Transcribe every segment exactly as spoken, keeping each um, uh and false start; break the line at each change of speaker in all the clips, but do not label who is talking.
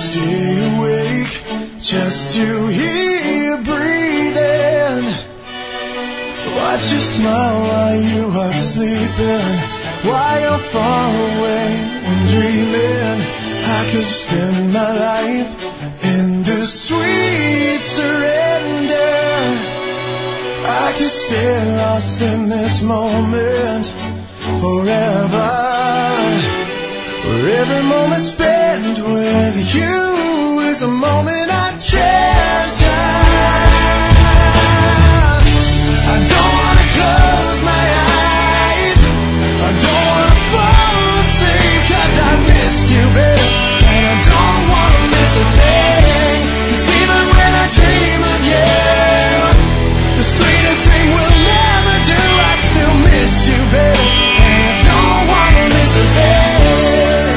stay awake just to hear you breathing. Watch you smile while you are sleeping, while you're far away and dreaming. I could spend my life in this sweet surrender. I could stay lost in this moment forever, where every moment spent with you is a moment I treasure. I don't wanna close my eyes, I don't wanna fall asleep, 'cause I miss you, babe, and I don't wanna miss a thing. 'Cause even when I dream of you, the sweetest thing we'll never do, I'd still miss you, babe, and I don't wanna miss a thing.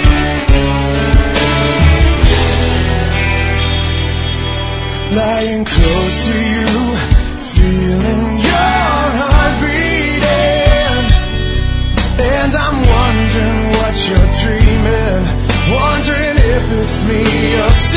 Lying close to you, feeling your heart beating, and I'm wondering what you're dreaming, wondering if it's me you're seeing.